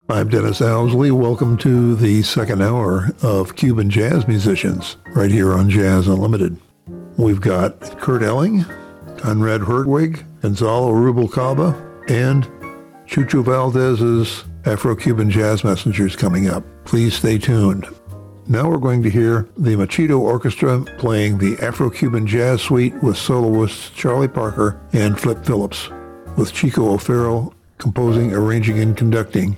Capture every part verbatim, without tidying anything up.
I'm Dennis Owsley. Welcome to the second hour of Cuban Jazz Musicians right here on Jazz Unlimited. We've got Kurt Elling, Conrad Hertwig, Gonzalo Rubalcaba, and Chucho Valdez's Afro-Cuban Jazz Messengers coming up. Please stay tuned. Now we're going to hear the Machito Orchestra playing the Afro-Cuban Jazz Suite with soloists Charlie Parker and Flip Phillips, with Chico O'Farrill composing, arranging, and conducting.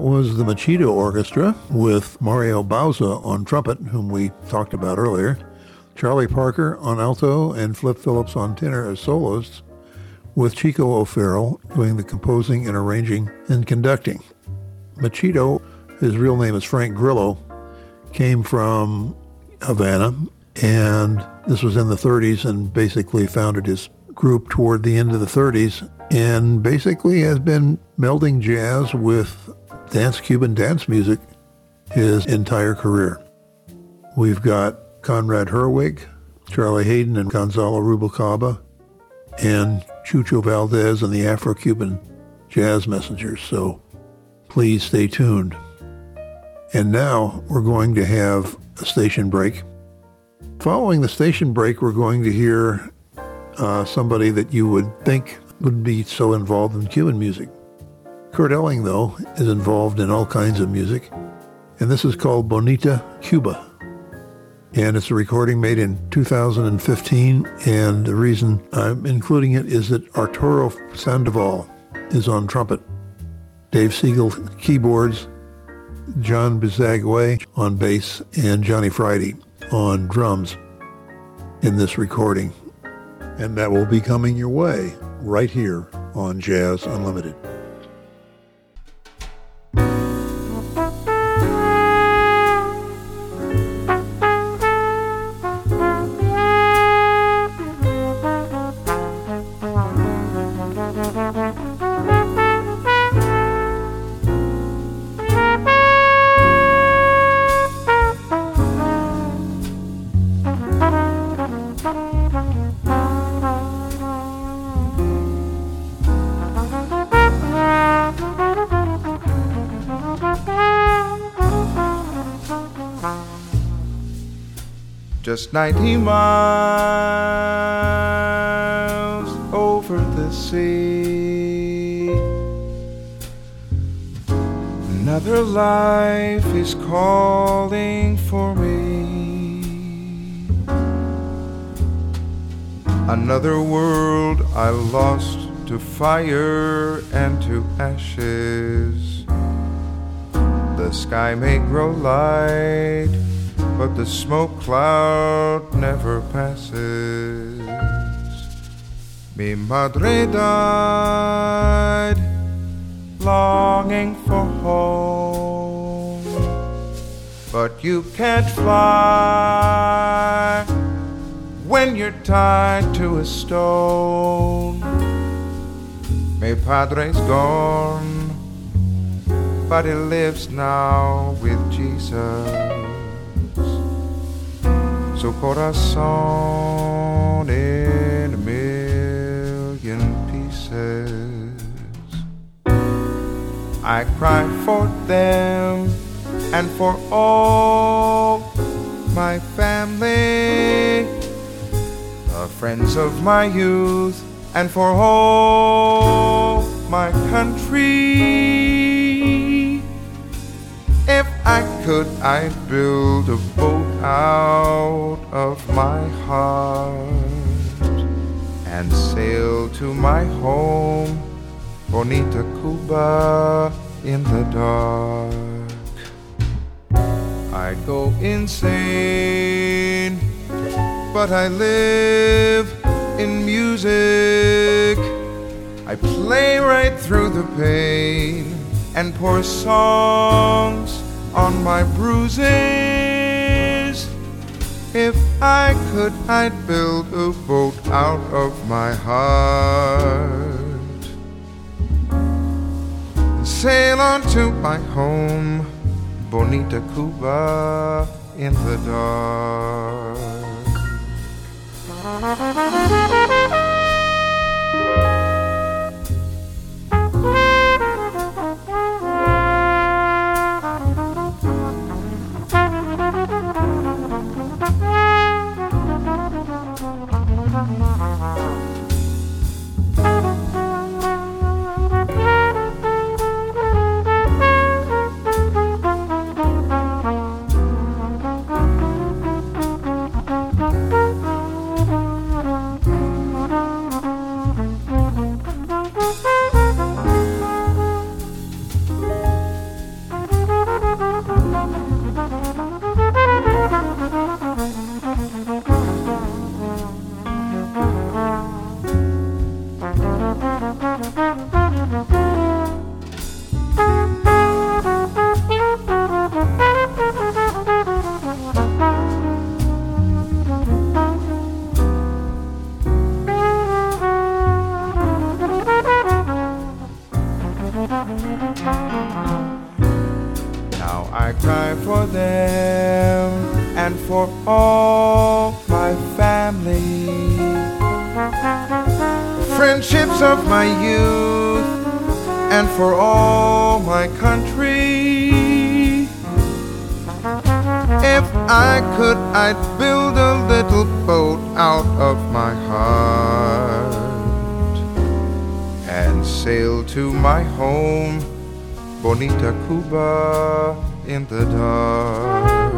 was the Machito Orchestra with Mario Bauza on trumpet, whom we talked about earlier, Charlie Parker on alto, and Flip Phillips on tenor as soloists, with Chico O'Farrell doing the composing and arranging and conducting. Machito, his real name is Frank Grillo, came from Havana, and this was in the thirties, and basically founded his group toward the end of the thirties, and basically has been melding jazz with dance, Cuban dance music his entire career. We've got Conrad Herwig, Charlie Haden and Gonzalo Rubalcaba, and Chucho Valdez and the Afro-Cuban Jazz Messengers, so please stay tuned. And now we're going to have a station break. Following the station break, we're going to hear uh, somebody that you would think would be so involved in Cuban music. Kurt Elling, though, is involved in all kinds of music, and this is called Bonita Cuba. And it's a recording made in two thousand fifteen, and the reason I'm including it is that Arturo Sandoval is on trumpet, Dave Siegel keyboards, John Bizagwe on bass, and Johnny Friday on drums in this recording. And that will be coming your way right here on Jazz Unlimited. Just ninety miles over the sea, another life is calling for me. Another world I lost to fire and to ashes. The sky may grow light, but the smoke cloud never passes. Mi madre died, longing for home, but you can't fly when you're tied to a stone. Mi padre's gone, but he lives now with Jesus. Su corazón in a million pieces. I cry for them and for all my family, the friends of my youth, and for all my country. If I could, I'd build a boat out of my heart and sail to my home, Bonita Cuba, in the dark. I'd go insane, but I live in music. I play right through the pain and pour songs on my bruises. If I could, I'd build a boat out of my heart and sail on to my home, Bonita Cuba, in the dark. for them and for all my family. Friendships of my youth and for all my country. If I could, I'd build a little boat out of my heart and sail to my home, Bonita Cuba, in the dark.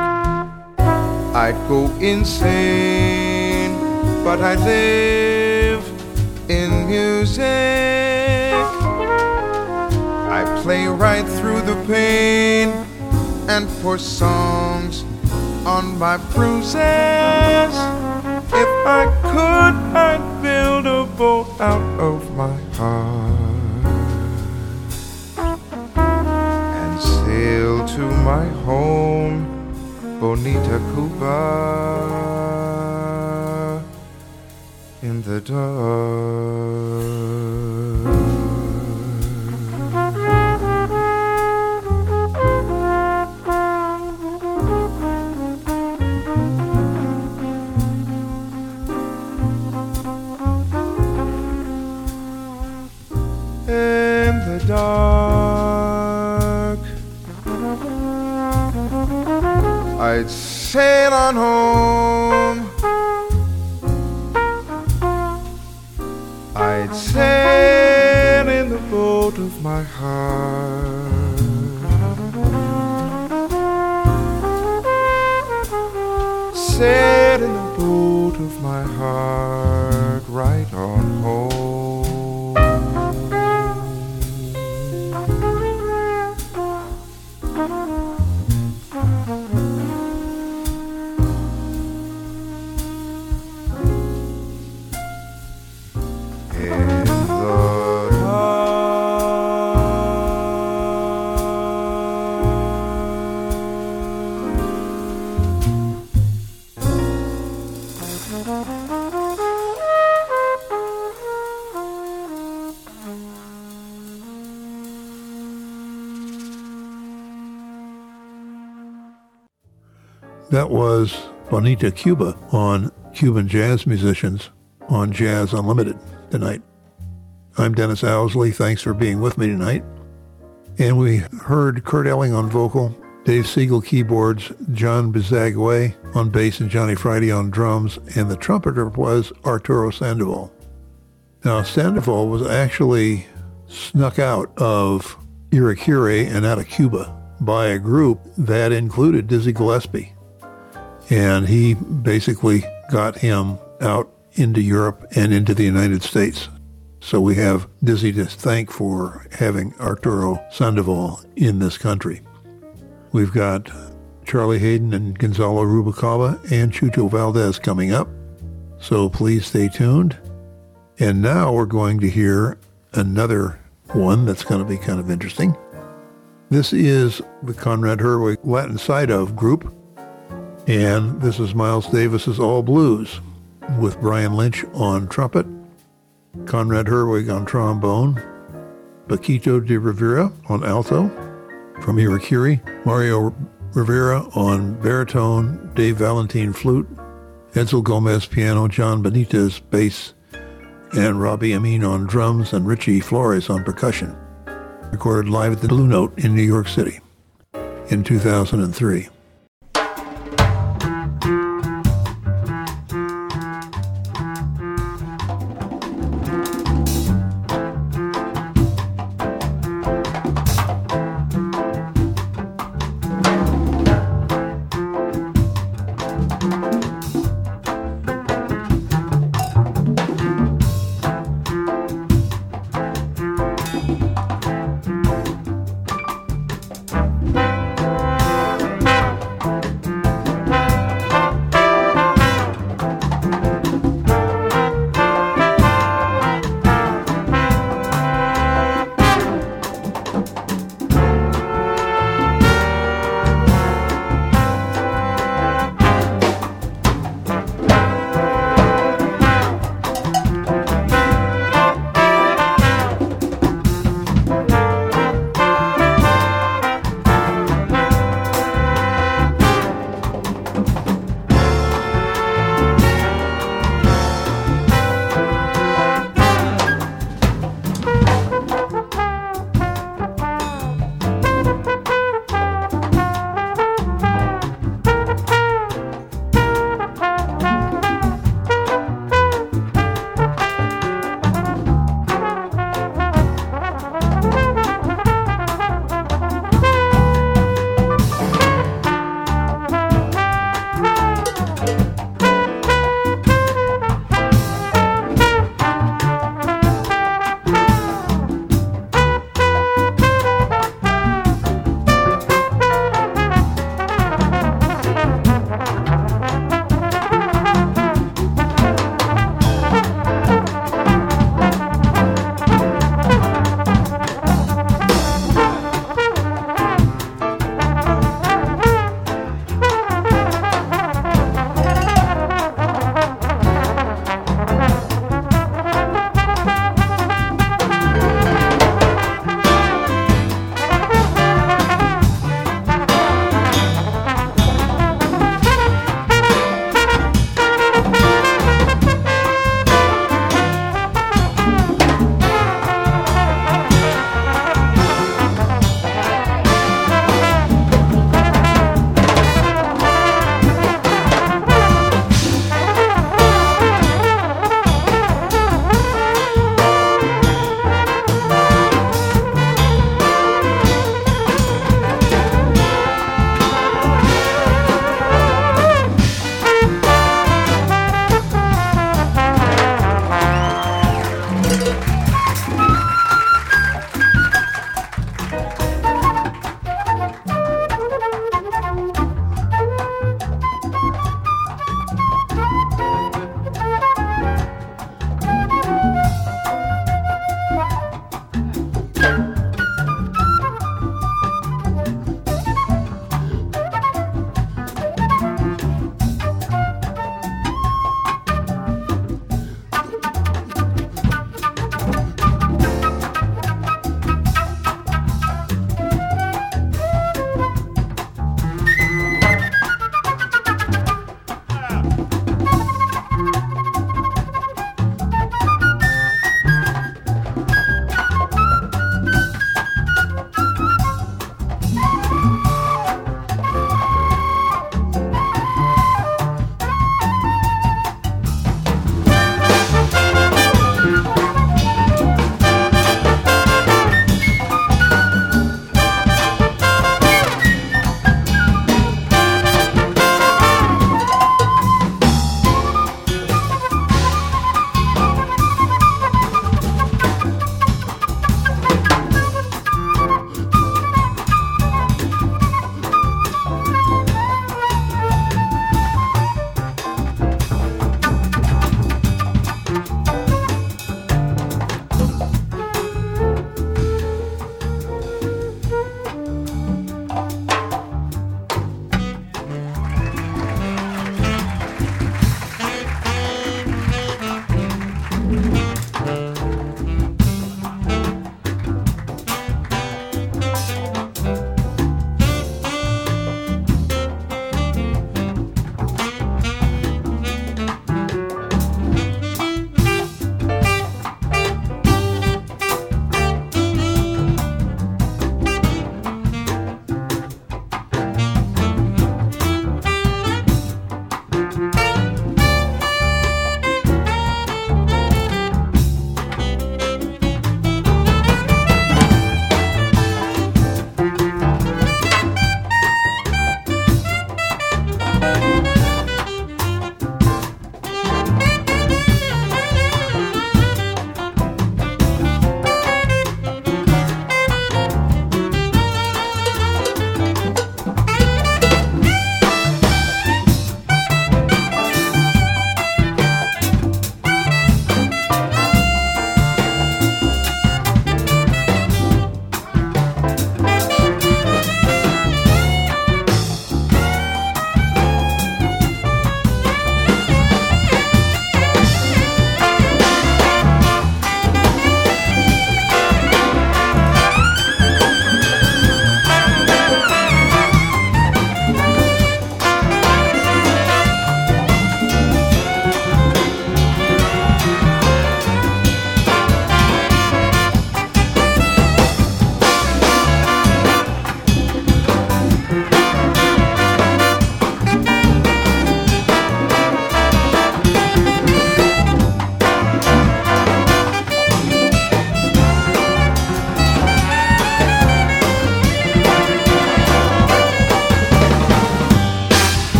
I'd go insane, but I live in music. I play right through the pain and pour songs on my bruises. If I could, I'd build a boat out of my heart and sail to my home, Bonita Cuba, in the dark. Dark, I'd sail on home. I'd sail in the boat of my heart, sail in the boat of my heart, right on home. That was Bonita Cuba on Cuban Jazz Musicians on Jazz Unlimited tonight. I'm Dennis Owsley. Thanks for being with me tonight. And we heard Kurt Elling on vocal, Dave Siegel keyboards, John Bizagwe on bass, and Johnny Friday on drums, and the trumpeter was Arturo Sandoval. Now, Sandoval was actually snuck out of Irakere and out of Cuba by a group that included Dizzy Gillespie. And he basically got him out into Europe and into the United States. So we have Dizzy to thank for having Arturo Sandoval in this country. We've got Charlie Hayden and Gonzalo Rubalcaba and Chucho Valdez coming up. So please stay tuned. And now we're going to hear another one that's going to be kind of interesting. This is the Conrad Herwig Latin Side Of group. And this is Miles Davis's All Blues with Brian Lynch on trumpet, Conrad Herwig on trombone, Paquito de Rivera on alto, from Irakere, Mario Rivera on baritone, Dave Valentin flute, Edsel Gomez piano, John Benitez bass, and Robbie Amin on drums, and Richie Flores on percussion. Recorded live at the Blue Note in New York City in two thousand three.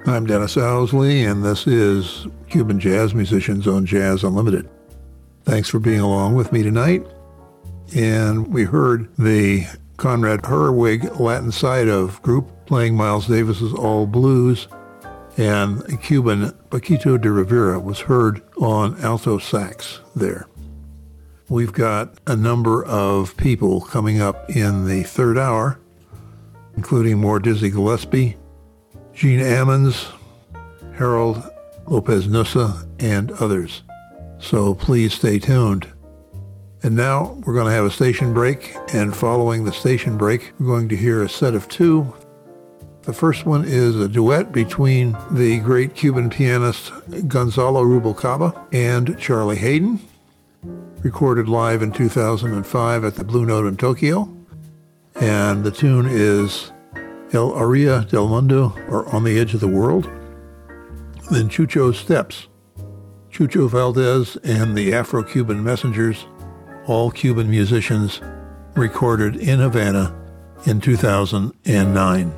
I'm Dennis Owsley, and this is Cuban Jazz Musicians on Jazz Unlimited. Thanks for being along with me tonight. And we heard the Conrad Herwig Latin Side of group playing Miles Davis's All Blues, and Cuban Paquito de Rivera was heard on alto sax there. We've got a number of people coming up in the third hour, including more Dizzy Gillespie, Gene Ammons, Harold Lopez Nussa, and others. So please stay tuned. And now we're going to have a station break, and following the station break, we're going to hear a set of two. The first one is a duet between the great Cuban pianist Gonzalo Rubalcaba and Charlie Haydn, recorded live in two thousand five at the Blue Note in Tokyo. And the tune is El Aria del Mundo, or On the Edge of the World. Then Chucho's Steps. Chucho Valdez and the Afro-Cuban Messengers, all Cuban musicians, recorded in Havana in two thousand nine.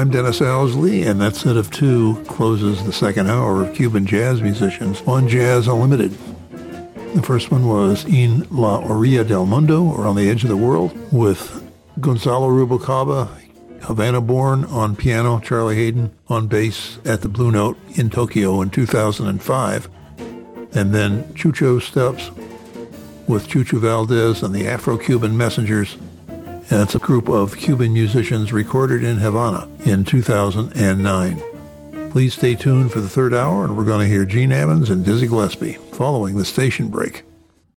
I'm Dennis Owsley, and that set of two closes the second hour of Cuban jazz musicians on Jazz Unlimited. The first one was En la Orilla del Mundo, or On the Edge of the World, with Gonzalo Rubalcaba, Havana-born, on piano, Charlie Haydn on bass at the Blue Note in Tokyo in two thousand five. And then Chucho Steps with Chucho Valdez and the Afro-Cuban Messengers. And it's a group of Cuban musicians recorded in Havana in two thousand nine. Please stay tuned for the third hour, and we're going to hear Gene Ammons and Dizzy Gillespie following the station break.